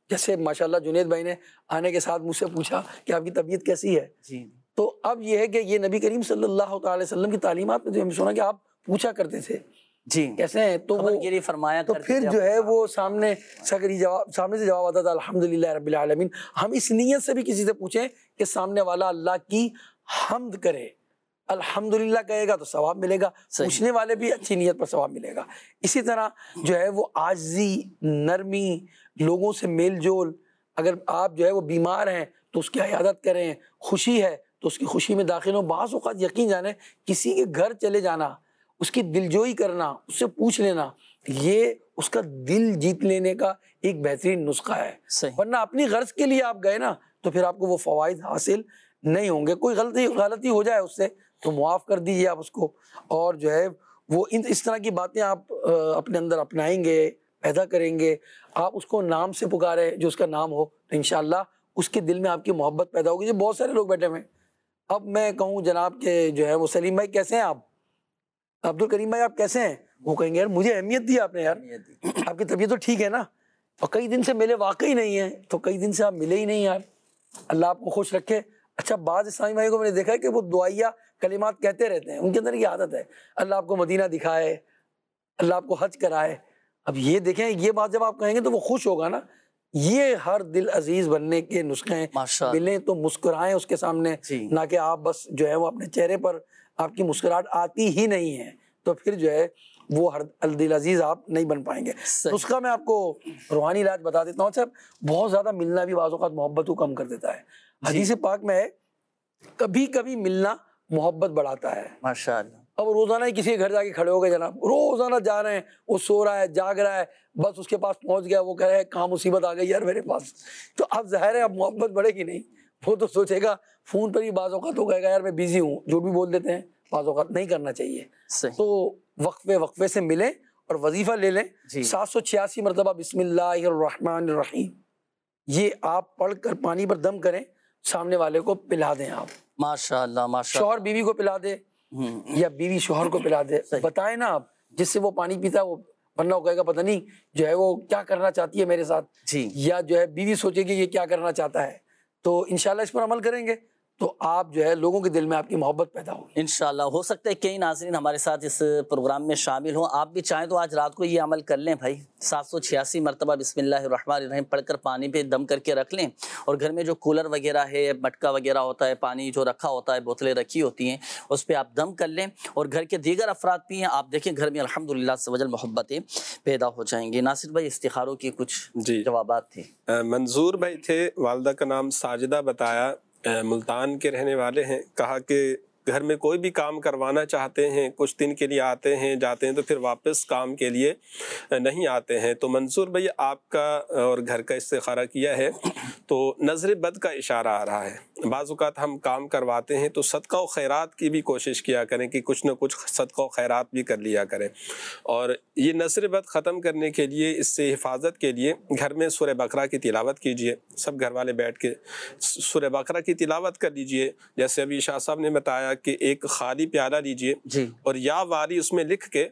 جیسے ماشاءاللہ جنید بھائی نے آنے کے ساتھ مجھ سے پوچھا کہ آپ کی طبیعت کیسی ہے، تو اب یہ ہے کہ یہ نبی کریم صلی اللہ تعالی وسلم کی تعلیمات میں جو ہم سنا کہ آپ پوچھا کرتے تھے کیسے ہیں، تو وہ فرمایا تو پھر جو ہے وہ سامنے سامنے سے جواب آتا تھا الحمدللہ رب العالمین۔ ہم اس نیت سے بھی کسی سے پوچھیں کہ سامنے والا اللہ کی حمد کرے، الحمدللہ کہے گا تو ثواب ملے گا، پوچھنے والے بھی اچھی نیت پر ثواب ملے گا۔ اسی طرح جو ہے وہ عاجزی، نرمی، لوگوں سے میل جول، اگر آپ جو ہے وہ بیمار ہیں تو اس کی عیادت کریں، خوشی ہے تو اس کی خوشی میں داخل ہوں۔ بعض اوقات یقین جانیں کسی کے گھر چلے جانا، اس کی دلجوئی کرنا، اس سے پوچھ لینا، یہ اس کا دل جیت لینے کا ایک بہترین نسخہ ہے، ورنہ اپنی غرض کے لیے آپ گئے نا تو پھر آپ کو وہ فوائد حاصل نہیں ہوں گے۔ کوئی غلطی ہو جائے اس سے تو معاف کر دیجیے آپ اس کو، اور جو ہے وہ اس طرح کی باتیں آپ اپنے اندر اپنائیں گے، پیدا کریں گے۔ آپ اس کو نام سے پکارے جو اس کا نام ہو تو انشاءاللہ اس کے دل میں آپ کی محبت پیدا ہوگی۔ جو بہت سارے لوگ بیٹھے ہوئے ہیں، اب میں کہوں جناب کہ جو ہے وہ سلیم بھائی کیسے ہیں آپ، عبد الکریم بھائی آپ کیسے ہیں، وہ کہیں گے یار مجھے اہمیت دی آپ نے، یار آپ کی طبیعت تو ٹھیک ہے نا، اور کئی دن سے ملے واقعی نہیں ہے، تو کئی دن سے آپ ملے ہی نہیں یار، اللہ آپ کو خوش رکھے۔ اچھا بعض اسلامی بھائی کو میں نے دیکھا ہے کہ وہ دعائیہ کلمات کہتے رہتے ہیں، ان کے اندر یہ عادت ہے اللہ آپ کو مدینہ دکھائے، اللہ آپ کو حج کرائے۔ اب یہ دیکھیں یہ بات جب آپ کہیں گے تو وہ خوش ہوگا نا، یہ ہر دل عزیز بننے کے نسخے ہیں۔ ملیں تو مسکرائیں اس کے سامنے، نہ کہ آپ بس جو ہے وہ اپنے چہرے پر آپ کی مسکراہٹ آتی ہی نہیں ہے تو پھر جو ہے وہ ہر دل عزیز آپ نہیں بن پائیں گے۔ نسخہ میں آپ کو روحانی علاج بتا دیتا ہوں۔ اچھا بہت زیادہ ملنا بھی بعض اوقات محبت کو کم کر دیتا ہے، حدیث پاک میں ہے کبھی کبھی ملنا محبت بڑھاتا ہے۔ ماشاءاللہ۔ اب روزانہ ہی کسی کے گھر جا کے کھڑے ہو گئے جناب، روزانہ جا رہے ہیں، وہ سو رہا ہے جاگ رہا ہے، بس اس کے پاس پہنچ گیا، وہ کہہ رہا ہے کہاں مصیبت آ گئی یار میرے پاس، تو اب ظاہر ہے اب محبت بڑھے گی نہیں، وہ تو سوچے گا فون پر ہی بعض اوقات وہ کہے گا یار میں بیزی ہوں، جو بھی بول دیتے ہیں بعض اوقات نہیں کرنا چاہیے۔ تو وقفے سے ملیں اور وظیفہ لے لیں 786 مرتبہ بسم اللہ الرحمن الرحیم، یہ آپ پڑھ کر پانی پر دم کریں، سامنے والے کو پلا دیں آپ، ماشاءاللہ ماشاءاللہ، شوہر بیوی کو پلا دے یا بیوی شوہر کو پلا دے، بتائیں نا آپ جس سے وہ پانی پیتا ہے، وہ ورنہ وہ کہے گا پتہ نہیں جو ہے وہ کیا کرنا چاہتی ہے میرے ساتھ، یا جو ہے بیوی سوچے گی یہ کیا کرنا چاہتا ہے، تو انشاءاللہ اس پر عمل کریں گے تو آپ جو ہے لوگوں کے دل میں آپ کی محبت پیدا ہوگی انشاءاللہ۔ ہو سکتا ہے کئی ناظرین ہمارے ساتھ اس پروگرام میں شامل ہوں، آپ بھی چاہیں تو آج رات کو یہ عمل کر لیں بھائی، 786 مرتبہ بسم اللہ الرحمن الرحیم پڑھ کر پانی پہ دم کر کے رکھ لیں، اور گھر میں جو کولر وغیرہ ہے، مٹکا وغیرہ ہوتا ہے، پانی جو رکھا ہوتا ہے، بوتلیں رکھی ہوتی ہیں، اس پہ آپ دم کر لیں اور گھر کے دیگر افراد پئیں، آپ دیکھیں گھر میں الحمدللہ سے وجل محبتیں پیدا ہو جائیں گی۔ ناصر بھائی استخاروں کی کچھ جوابات تھے۔ منظور بھائی تھے، والدہ کا نام ساجدہ بتایا، ملتان کے رہنے والے ہیں، کہا کہ گھر میں کوئی بھی کام کروانا چاہتے ہیں، کچھ دن کے لیے آتے ہیں جاتے ہیں تو پھر واپس کام کے لیے نہیں آتے ہیں، تو منصور بھائی آپ کا اور گھر کا استخارہ کیا ہے تو نظر بد کا اشارہ آ رہا ہے۔ بعض اوقات ہم کام کرواتے ہیں تو صدقہ و خیرات کی بھی کوشش کیا کریں کہ کچھ نہ کچھ صدقہ و خیرات بھی کر لیا کریں، اور یہ نظر بد ختم کرنے کے لیے، اس سے حفاظت کے لیے گھر میں سورہ بقرہ کی تلاوت کیجئے، سب گھر والے بیٹھ کے سورہ بقرہ کی تلاوت کر لیجئے، جیسے ابھی شاہ صاحب نے بتایا کہ ایک خالی پیالہ لیجئے اور یا واری اس میں لکھ کے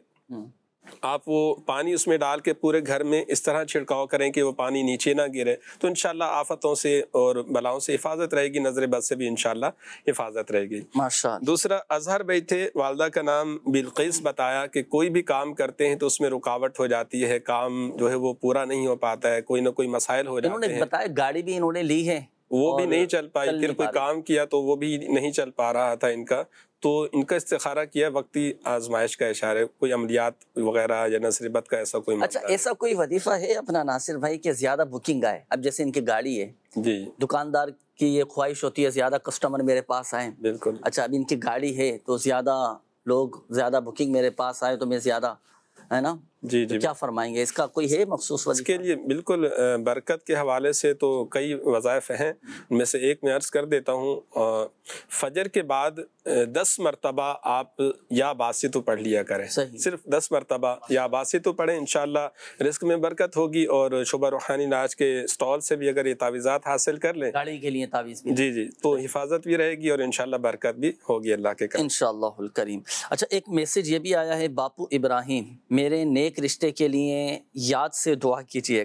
آپ وہ پانی اس میں ڈال کے پورے گھر میں اس طرح چھڑکاؤ کریں کہ وہ پانی نیچے نہ گرے، تو انشاءاللہ آفتوں سے اور بلاؤں سے حفاظت رہے گی، نظر بد سے بھی انشاءاللہ حفاظت رہے گی۔ دوسرا اظہر بھائی تھے، والدہ کا نام بلقیس بتایا کہ کوئی بھی کام کرتے ہیں تو اس میں رکاوٹ ہو جاتی ہے، کام جو ہے وہ پورا نہیں ہو پاتا ہے، کوئی نہ کوئی مسائل ہو جاتے ہیں۔ انہوں نے بتایا گاڑی بھی انہوں نے لی ہے، وہ بھی نہیں چل پائی، پھر کوئی کام کیا تو وہ بھی نہیں چل پا رہا تھا ان کا، تو ان کا استخارہ کیا وقتی آزمائش کا اشارہ ہے، کوئی عملیات وغیرہ یا نظر بد کا ایسا کوئی اچھا ایسا کوئی وظیفہ ہے اپنا ناصر بھائی کہ زیادہ بکنگ آئے؟ اب جیسے ان کی گاڑی ہے، دکاندار کی یہ خواہش ہوتی ہے زیادہ کسٹمر میرے پاس آئیں، بالکل، اچھا اب ان کی گاڑی ہے تو زیادہ لوگ، زیادہ بکنگ میرے پاس آئے تو میں زیادہ، ہے نا، کیا فرمائیں گے؟ اس کا کوئی ہے مخصوص وظیفہ؟ اس کے لیے بالکل برکت کے حوالے سے تو کئی وظائف ہیں، ان میں سے ایک میں عرض کر دیتا ہوں، فجر کے بعد 10 مرتبہ آپ یا باسطو پڑھ لیا کریں، صرف 10 مرتبہ یا باسطو پڑھیں، انشاءاللہ رزق میں برکت ہوگی، اور شعبہ روحانی علاج کے سٹال سے بھی اگر یہ تعویذات حاصل کر لیں، گاڑی کے لیے تعویذ بھی، جی تو حفاظت بھی رہے گی اور انشاءاللہ برکت بھی ہوگی اللہ کے کرم انشاءاللہ الکریم۔ اچھا ایک میسج یہ بھی آیا ہے، باپو ابراہیم، میرے نیک رشتے کے لیے یاد سے دعا کیجیے گا،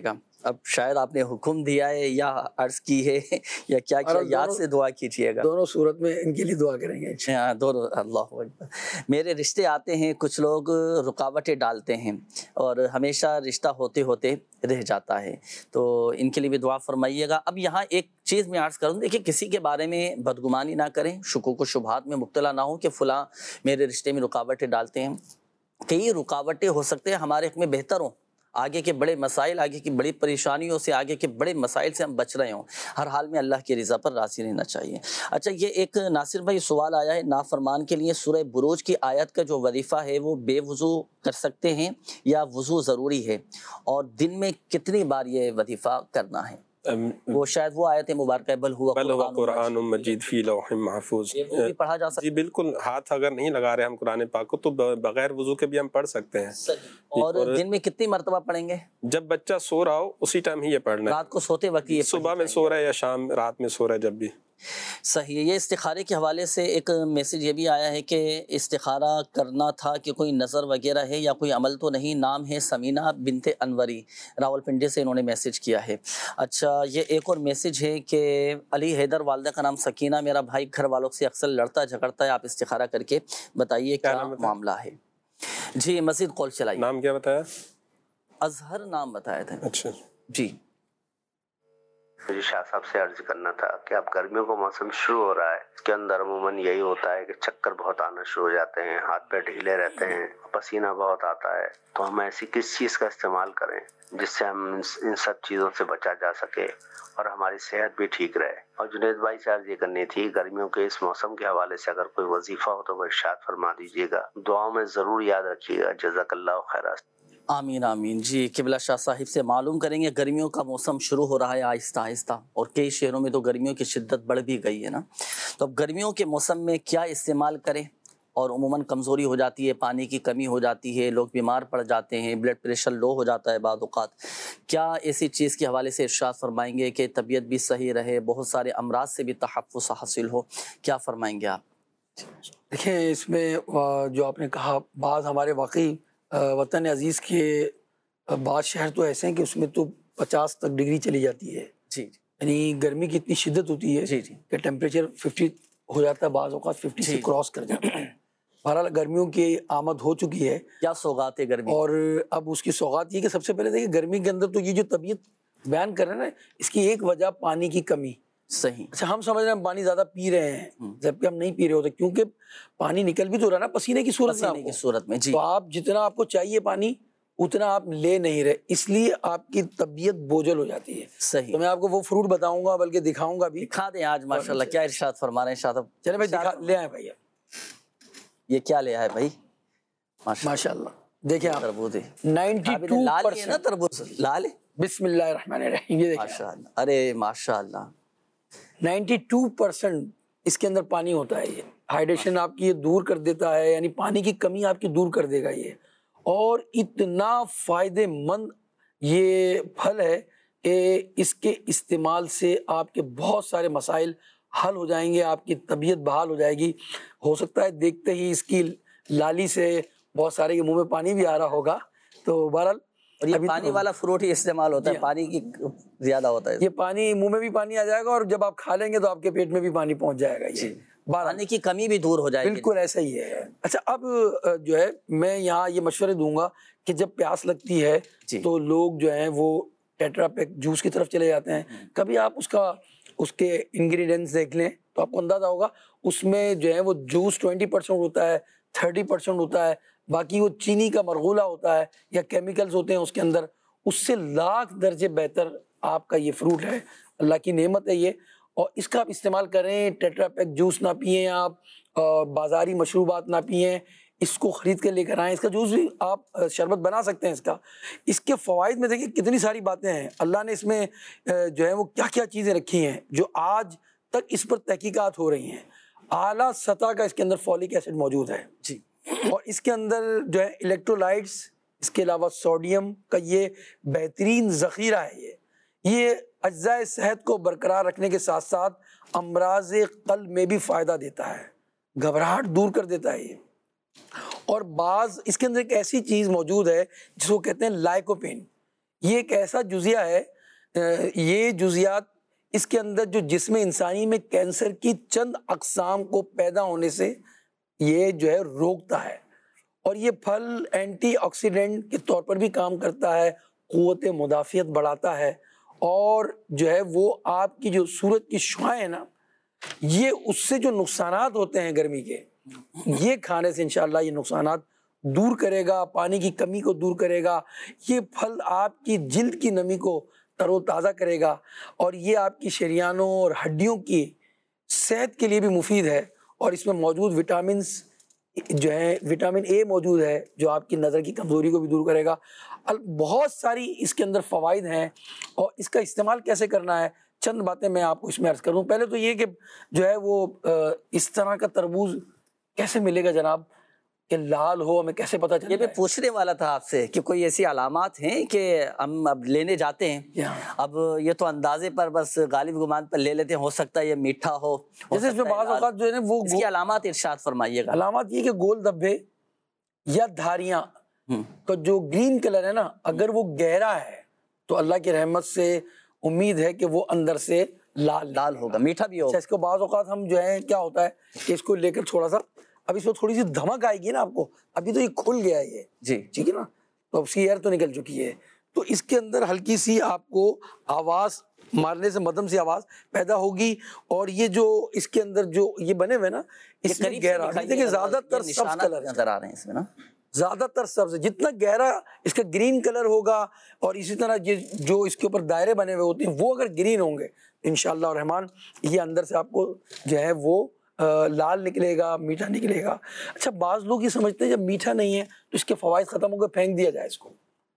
اب شاید آپ نے حکم دیا ہے یا عرض کی ہے یا کیا کیا، یاد سے دعا کیجیے گا. دونوں صورت میں ان کے لیے دعا کریں گے. ہاں دونوں. اللہ اکبر. میرے رشتے آتے ہیں، کچھ لوگ رکاوٹیں ڈالتے ہیں اور ہمیشہ رشتہ ہوتے ہوتے رہ جاتا ہے، تو ان کے لیے بھی دعا فرمائیے گا. اب یہاں ایک چیز میں عرض کروں، دیکھیں کسی کے بارے میں بدگمانی نہ کریں، شکوک و شبہات میں مبتلا نہ ہوں کہ فلاں میرے رشتے میں رکاوٹیں ڈالتے ہیں. کئی رکاوٹیں ہو سکتے ہیں ہمارے حق میں بہتر ہوں، آگے کے بڑے مسائل، آگے کی بڑی پریشانیوں سے، آگے کے بڑے مسائل سے ہم بچ رہے ہوں. ہر حال میں اللہ کی رضا پر راضی رہنا چاہیے. اچھا، یہ ایک ناصر بھائی سوال آیا ہے، نافرمان کے لیے سورہ بروج کی آیت کا جو وظیفہ ہے وہ بے وضو کر سکتے ہیں یا وضو ضروری ہے، اور دن میں کتنی بار یہ وظیفہ کرنا ہے؟ وہ شاید وہ آیت مبارکہ بل ہوا قرآن مجید فی لوح محفوظ، وہ بھی پڑھا جا سکتا ہے. جی بالکل. ہاتھ اگر نہیں لگا رہے ہم قرآن پاک کو تو بغیر وضو کے بھی ہم پڑھ سکتے ہیں. اور دن میں کتنی مرتبہ پڑھیں گے؟ جب بچہ سو رہا ہو اسی ٹائم ہی یہ پڑھنا ہے. رات کو سوتے وقت یہ صبح میں سو رہا ہے یا شام رات میں سو رہا ہے جب بھی. صحیح ہے. یہ استخارے کے حوالے سے ایک میسج یہ بھی آیا ہے کہ استخارہ کرنا تھا کہ کوئی نظر وغیرہ ہے یا کوئی عمل تو نہیں. نام ہے سمینہ بنت انوری، راولپنڈی سے انہوں نے میسج کیا ہے. اچھا، یہ ایک اور میسج ہے کہ علی حیدر، والدہ کا نام سکینہ، میرا بھائی گھر والوں سے اکثر لڑتا جھگڑتا ہے، آپ استخارہ کر کے بتائیے کیا معاملہ ہے. جی مزید کال چلائیے. نام کیا بتایا؟ اظہر نام بتایا تھا. اچھا جی. مجھے شاہ صاحب سے عرض کرنا تھا کہ اب گرمیوں کا موسم شروع ہو رہا ہے، اس کے اندر عموماً یہی ہوتا ہے کہ چکر بہت آنا شروع ہو جاتے ہیں، ہاتھ پیر ڈھیلے رہتے ہیں، پسینہ بہت آتا ہے. تو ہم ایسی کس چیز کا استعمال کریں جس سے ہم ان سب چیزوں سے بچا جا سکے اور ہماری صحت بھی ٹھیک رہے؟ اور جنید بھائی سے عرض یہ کرنی تھی، گرمیوں کے اس موسم کے حوالے سے اگر کوئی وظیفہ ہو تو وہ ارشاد فرما دیجیے گا. دعاؤں میں ضرور یاد رکھیے گا. جزاک اللہ خیر. آمین آمین. جی قبلہ شاہ صاحب سے معلوم کریں گے. گرمیوں کا موسم شروع ہو رہا ہے آہستہ آہستہ، اور کئی شہروں میں تو گرمیوں کی شدت بڑھ بھی گئی ہے نا. تو اب گرمیوں کے موسم میں کیا استعمال کریں؟ اور عموماً کمزوری ہو جاتی ہے، پانی کی کمی ہو جاتی ہے، لوگ بیمار پڑ جاتے ہیں، بلڈ پریشر لو ہو جاتا ہے بعض اوقات. کیا ایسی چیز کے حوالے سے ارشاد فرمائیں گے کہ طبیعت بھی صحیح رہے، بہت سارے امراض سے بھی تحفظ حاصل ہو؟ کیا فرمائیں گے آپ؟ دیکھیں، اس میں جو آپ نے کہا، بعض ہمارے واقعی وطن عزیز کے بعض شہر تو ایسے ہیں کہ اس میں تو 50 تک ڈگری چلی جاتی ہے. جی. یعنی گرمی کی اتنی شدت ہوتی ہے کہ ٹیمپریچر 50 ہو جاتا ہے، بعض اوقات 50 سے کراس کر جاتا ہے. بہرحال گرمیوں کی آمد ہو چکی ہے. کیا سوغات ہے گرمی؟ اور اب اس کی سوغات یہ کہ سب سے پہلے دیکھیں، گرمی کے اندر تو یہ جو طبیعت بیان کر رہے ہیں نا، اس کی ایک وجہ پانی کی کمی. صحیح. اچھا، ہم سمجھ رہے ہیں پانی زیادہ پی رہے ہیں جبکہ ہم نہیں پی رہے ہوتے، کیونکہ پانی نکل بھی تو رہا نا پسینے کی صورت میں. جی. تو آپ جتنا آپ کو چاہیے پانی اتنا آپ لے نہیں رہے، اس لیے آپ کی طبیعت بوجھل ہو جاتی ہے. صحیح. تو میں آپ کو وہ فروٹ بتاؤں گا، بلکہ دکھاؤں گا بھی. دکھا دیں آج ماشاءاللہ. کیا ارشاد فرما رہے ہیں شاہ صاحب؟ چلے بھائی دکھا لے آئے بھائی. یہ کیا لے آئے بھائی؟ ماشاءاللہ. دیکھیں آپ، تربوز 92% نا تربوز لال. بسم اللہ الرحمن الرحیم. یہ دیکھیں. ارے ماشاءاللہ 92% اس کے اندر پانی ہوتا ہے. یہ ہائیڈریشن آپ کی یہ دور کر دیتا ہے، یعنی پانی کی کمی آپ کی دور کر دے گا یہ. اور اتنا فائدے مند یہ پھل ہے کہ اس کے استعمال سے آپ کے بہت سارے مسائل حل ہو جائیں گے، آپ کی طبیعت بحال ہو جائے گی. ہو سکتا ہے دیکھتے ہی اس کی لالی سے بہت سارے کے منہ میں پانی بھی آ رہا ہوگا. تو بہرحال اور یہ پانی والا فروٹ ہی استعمال ہوتا ہے، پانی کی زیادہ ہوتا ہے. یہ پانی منہ میں بھی پانی آ جائے گا، اور جب آپ کھا لیں گے تو آپ کے پیٹ میں بھی پانی پہنچ جائے گا. یہ پانی کی کمی بھی دور ہو جائے گی. بالکل ایسا ہی ہے. اچھا، اب جو ہے میں یہاں یہ مشورے دوں گا کہ جب پیاس لگتی ہے تو لوگ جو ہیں وہ ٹیٹرا پیک جوس کی طرف چلے جاتے ہیں. کبھی آپ اس کے انگریڈینٹس دیکھ لیں تو آپ کو اندازہ ہوگا. اس میں جو ہے وہ جوس 20% ہوتا ہے، 30% ہوتا ہے، باقی وہ چینی کا مرغولہ ہوتا ہے یا کیمیکلز ہوتے ہیں اس کے اندر. اس سے لاکھ درجے بہتر آپ کا یہ فروٹ ہے. اللہ کی نعمت ہے یہ، اور اس کا آپ استعمال کریں. ٹیٹرا پیک جوس نہ پئیں آپ، بازاری مشروبات نہ پئیں. اس کو خرید کے لے کر آئیں. اس کا جوس بھی آپ شربت بنا سکتے ہیں. اس کے فوائد میں دیکھیں کتنی ساری باتیں ہیں. اللہ نے اس میں جو ہے وہ کیا کیا چیزیں رکھی ہیں جو آج تک اس پر تحقیقات ہو رہی ہیں. اعلیٰ سطح کا اس کے اندر فولک ایسڈ موجود ہے جی، اور اس کے اندر جو ہے الیکٹرولائٹس، اس کے علاوہ سوڈیم کا یہ بہترین ذخیرہ ہے. یہ اجزائے صحت کو برقرار رکھنے کے ساتھ ساتھ امراض قلب میں بھی فائدہ دیتا ہے، گھبراہٹ دور کر دیتا ہے یہ. اور بعض اس کے اندر ایک ایسی چیز موجود ہے جس کو کہتے ہیں لائکوپین. یہ ایک ایسا جزیہ ہے یہ جزیات اس کے اندر جو جسم انسانی میں کینسر کی چند اقسام کو پیدا ہونے سے یہ جو ہے روکتا ہے، اور یہ پھل اینٹی آکسیڈنٹ کے طور پر بھی کام کرتا ہے، قوت مدافعت بڑھاتا ہے، اور جو ہے وہ آپ کی جو سورج کی شعاعیں ہیں نا، یہ اس سے جو نقصانات ہوتے ہیں گرمی کے، یہ کھانے سے انشاءاللہ یہ نقصانات دور کرے گا، پانی کی کمی کو دور کرے گا۔ یہ پھل آپ کی جلد کی نمی کو تر و تازہ کرے گا، اور یہ آپ کی شریانوں اور ہڈیوں کی صحت کے لیے بھی مفید ہے، اور اس میں موجود وٹامنس جو ہیں، وٹامن اے موجود ہے جو آپ کی نظر کی کمزوری کو بھی دور کرے گا۔ بہت ساری اس کے اندر فوائد ہیں، اور اس کا استعمال کیسے کرنا ہے چند باتیں میں آپ کو اس میں عرض کروں۔ پہلے تو یہ کہ جو ہے وہ اس طرح کا تربوز کیسے ملے گا جناب کہ لال ہو، ہمیں کیسے پتہ چلے؟ یہ میں پوچھنے والا تھا آپ سے کہ کوئی ایسی علامات ہیں کہ ہم اب لینے جاتے ہیں، اب یہ تو اندازے پر بس غالب گمان پر لے لیتے ہیں، ہو سکتا ہے یہ میٹھا ہو، جیسے اس میں بعض اوقات جو ہے نا وہ اس کی علامات ارشاد فرمائیے گا۔ علامات یہ کہ گول دھبے یا دھاریاں کا جو گرین کلر ہے نا، اگر وہ گہرا ہے تو اللہ کی رحمت سے امید ہے کہ وہ اندر سے لال ہوگا، میٹھا بھی ہوگا۔ اس کو بعض اوقات ہم جو ہے کیا ہوتا ہے کہ اس کو لے کر تھوڑا سا، اب اس میں تھوڑی سی دھمک آئے گی نا آپ کو، ابھی تو یہ کھل گیا ہے یہ جی ٹھیک ہے نا، تو اب سی ایئر تو نکل چکی ہے، تو اس کے اندر ہلکی سی آپ کو آواز مارنے سے مدھم سی آواز پیدا ہوگی، اور یہ جو اس کے اندر جو یہ بنے ہوئے نا، اس میں گہرا دیکھیں زیادہ تر سبز کلر نظر آ رہے ہیں اس میں نا، زیادہ تر سبز، جتنا گہرا اس کا گرین کلر ہوگا، اور اسی طرح جو اس کے اوپر دائرے بنے ہوئے ہوتے ہیں وہ اگر گرین ہوں گے انشاءاللہ الرحمن یہ اندر سے آپ کو جو ہے وہ لال نکلے گا، میٹھا نکلے گا۔ اچھا بعض لوگ یہ سمجھتے ہیں جب میٹھا نہیں ہے تو اس کے فوائد ختم ہو گئے، پھینک دیا جائے اس کو،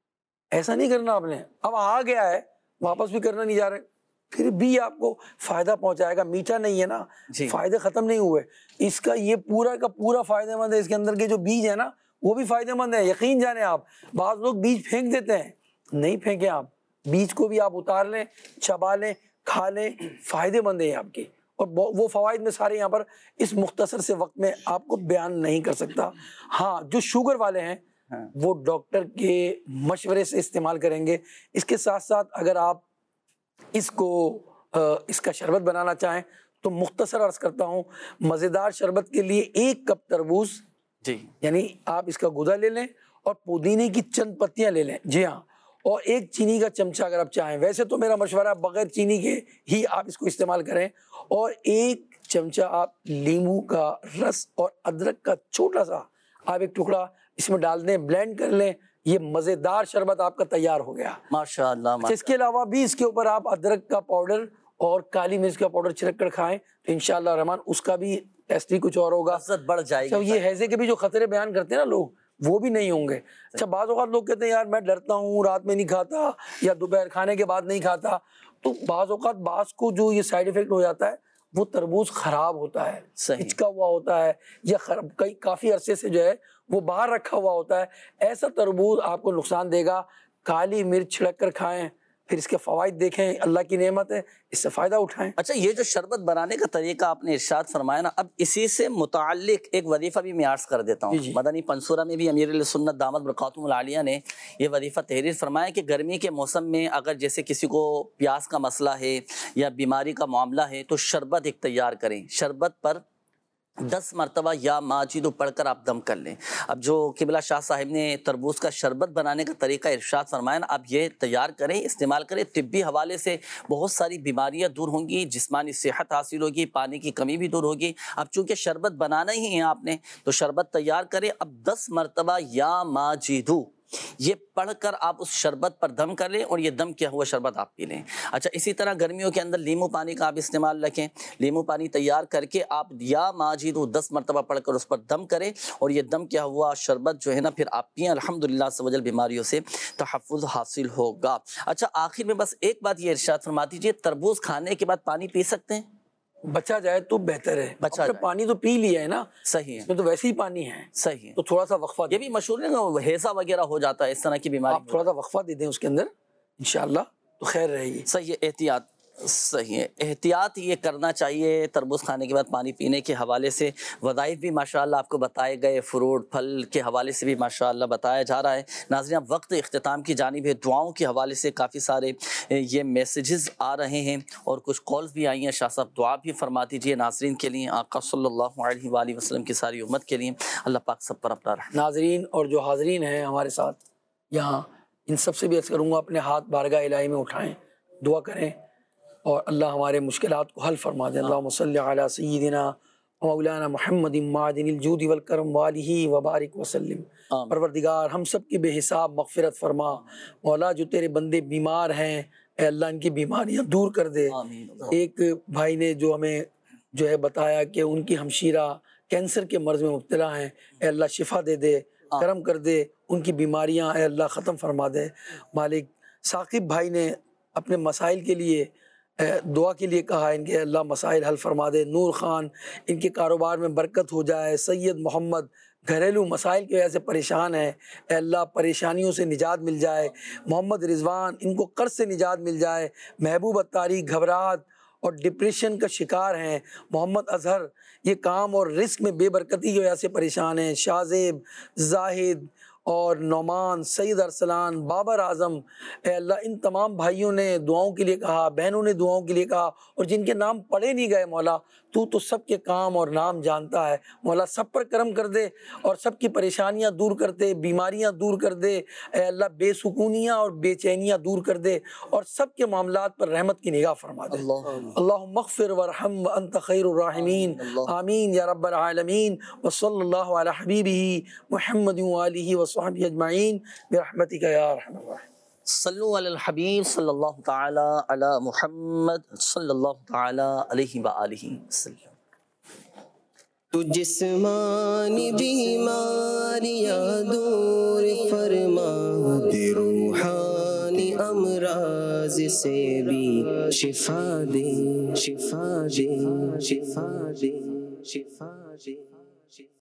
ایسا نہیں کرنا آپ نے، اب آ گیا ہے واپس بھی کرنا نہیں جا رہے، پھر بھی آپ کو فائدہ پہنچائے گا، میٹھا نہیں ہے نا، فائدے ختم نہیں ہوئے، اس کا یہ پورا کا پورا فائدہ مند ہے، اس کے اندر کے جو بیج ہے نا وہ بھی فائدہ مند ہے، یقین جانیں آپ۔ بعض لوگ بیج پھینک دیتے ہیں، نہیں پھینکیں آپ، بیج کو بھی آپ اتار لیں، چبا لیں، کھا لیں، فائدے مند ہے آپ کی، اور وہ فوائد میں سارے یہاں پر اس مختصر سے وقت میں آپ کو بیان نہیں کر سکتا۔ ہاں جو شوگر والے ہیں وہ ڈاکٹر کے مشورے سے استعمال کریں گے۔ اس کے ساتھ ساتھ اگر آپ اس کو اس کا شربت بنانا چاہیں تو مختصر عرض کرتا ہوں، مزیدار شربت کے لیے 1 کپ تربوز، جی یعنی آپ اس کا گودا لے لیں اور پودینے کی چند پتیاں لے لیں، جی ہاں، اور 1 چینی کا چمچہ اگر آپ چاہیں، ویسے تو میرا مشورہ بغیر چینی کے ہی آپ اس کو استعمال کریں، اور 1 چمچہ آپ لیمو کا رس اور ادرک کا چھوٹا سا آپ 1 ٹکڑا اس میں ڈال دیں، بلینڈ کر لیں، یہ مزیدار شربت آپ کا تیار ہو گیا ماشاءاللہ۔ اس کے علاوہ بھی اس کے اوپر آپ ادرک کا پاؤڈر اور کالی مرچ کا پاؤڈر چھڑک کر کھائیں تو انشاءاللہ الرحمن اس کا بھی ٹیسٹ ہی کچھ اور ہوگا، لذت بڑھ جائے گی۔ یہ ہیضے کے بھی جو خطرے بیان کرتے ہیں نا لوگ وہ بھی نہیں ہوں گے۔ اچھا بعض اوقات لوگ کہتے ہیں یار میں ڈرتا ہوں، رات میں نہیں کھاتا یا دوپہر کھانے کے بعد نہیں کھاتا، تو بعض اوقات بعض کو جو یہ سائیڈ ایفیکٹ ہو جاتا ہے وہ تربوز خراب ہوتا ہے، ہچکا ہوا ہوتا ہے، یا کافی عرصے سے جو ہے وہ باہر رکھا ہوا ہوتا ہے، ایسا تربوز آپ کو نقصان دے گا۔ کالی مرچ چھڑک کر کھائیں، پھر اس کے فوائد دیکھیں، اللہ کی نعمت ہے، اس سے فائدہ اٹھائیں۔ اچھا یہ جو شربت بنانے کا طریقہ آپ نے ارشاد فرمایا نا، اب اسی سے متعلق ایک وظیفہ بھی میں عرض کر دیتا ہوں۔ مدنی پنصورہ میں بھی امیر علیہ سنت دامت برکاتہم العالیہ نے یہ وظیفہ تحریر فرمایا کہ گرمی کے موسم میں اگر جیسے کسی کو پیاس کا مسئلہ ہے یا بیماری کا معاملہ ہے تو شربت ایک تیار کریں، شربت پر 10 مرتبہ یا ماجد پڑھ کر آپ دم کر لیں۔ اب جو قبلہ شاہ صاحب نے تربوز کا شربت بنانے کا طریقہ ارشاد فرمایا نا، اب یہ تیار کریں، استعمال کریں، طبی حوالے سے بہت ساری بیماریاں دور ہوں گی، جسمانی صحت حاصل ہوگی، پانی کی کمی بھی دور ہوگی۔ اب چونکہ شربت بنانا ہی ہے آپ نے تو شربت تیار کریں، اب 10 مرتبہ یا ماجدو یہ پڑھ کر آپ اس شربت پر دم کر لیں اور یہ دم کیا ہوا شربت آپ پی لیں۔ اچھا اسی طرح گرمیوں کے اندر لیمو پانی کا آپ استعمال رکھیں، لیمو پانی تیار کر کے آپ یا ماجدو 10 مرتبہ پڑھ کر اس پر دم کریں اور یہ دم کیا ہوا شربت جو ہے نا پھر آپ پئیں، الحمدللہ سوجل بیماریوں سے تحفظ حاصل ہوگا۔ اچھا آخر میں بس ایک بات یہ ارشاد فرما دیجیے، تربوز کھانے کے بعد پانی پی سکتے ہیں؟ بچا جائے تو بہتر ہے، بچا جائے، پانی تو پی لیا ہے نا، صحیح ہے، اس میں تو ویسے ہی پانی ہے، صحیح ہے، تو تھوڑا سا وقفہ یہ بھی مشہور ہے نا، ہیضہ وغیرہ ہو جاتا ہے اس طرح کی بیماری، آپ تھوڑا سا وقفہ دے دیں اس کے اندر انشاءاللہ تو خیر رہے گی۔ صحیح ہے، احتیاط صحیح ہے، احتیاط یہ کرنا چاہیے تربوز کھانے کے بعد پانی پینے کے حوالے سے۔ وظائف بھی ماشاءاللہ آپ کو بتائے گئے، فروٹ پھل کے حوالے سے بھی ماشاءاللہ بتایا جا رہا ہے۔ ناظرین اب وقت اختتام کی جانب ہے، دعاؤں کے حوالے سے کافی سارے یہ میسیجز آ رہے ہیں اور کچھ کالز بھی آئی ہیں۔ شاہ صاحب دعا بھی فرما دیجیے ناظرین کے لیے، آقا صلی اللہ علیہ وآلہ وسلم کی ساری امت کے لیے، اللہ پاک سب پر اپنا رحم۔ ناظرین اور جو حاضرین ہیں ہمارے ساتھ یہاں، ان سب سے بھی عرض کروں گا اپنے ہاتھ بارگاہ الہی میں اٹھائیں، دعا کریں اور اللہ ہمارے مشکلات کو حل فرما دیں۔ اللہم صلی علی سیدنا و مولانا محمد معدن الجود والکرم والہ وبارک وسلم۔ پروردگار ہم سب کی بے حساب مغفرت فرما۔ مولا جو تیرے بندے بیمار ہیں، اے اللہ ان کی بیماریاں دور کر دے۔ ایک بھائی نے جو ہمیں جو ہے بتایا کہ ان کی ہمشیرہ کینسر کے مرض میں مبتلا ہیں، اے اللہ شفا دے دے، کرم کر دے، ان کی بیماریاں اے اللہ ختم فرما دے۔ مالک ثاقب بھائی نے اپنے مسائل کے لیے دعا کے لیے کہا، ان کے اللہ مسائل حل فرما دے۔ نور خان ان کے کاروبار میں برکت ہو جائے۔ سید محمد گھریلو مسائل کی وجہ سے پریشان ہیں، اے اللہ پریشانیوں سے نجات مل جائے۔ محمد رضوان ان کو قرض سے نجات مل جائے۔ محبوب اتاری گھبراہٹ اور ڈپریشن کا شکار ہیں۔ محمد اظہر یہ کام اور رزق میں بے برکتی کی وجہ سے پریشان ہیں۔ شاہ زیب، زاہد اور نعمان، سید ارسلان، بابر اعظم، اے اللہ ان تمام بھائیوں نے دعاؤں کے لیے کہا، بہنوں نے دعاؤں کے لیے کہا، اور جن کے نام پڑھے نہیں گئے مولا تو سب کے کام اور نام جانتا ہے۔ مولا سب پر کرم کر دے اور سب کی پریشانیاں دور کر دے، بیماریاں دور کر دے، اے اللہ بے سکونیاں اور بے چینیاں دور کر دے اور سب کے معاملات پر رحمت کی نگاہ فرما دے۔ اللہم اغفر وارحم وانت خیر الراحمین، آمین یا رب العالمین۔ وصلی اللہ علی حبیبہ محمد وآلہ وصحبہ اجمعین برحمتک یا ارحم الراحمین۔ صلو علی الحبیب صلی اللہ تعالی علی محمد صلی اللہ تعالی علیہ وآلہ وسلم۔ تو جسمانی بیماریاں دور فرما دے، روحانی امراض سے بھی شفا دے، شفا دے، شفا دے، شفا دے۔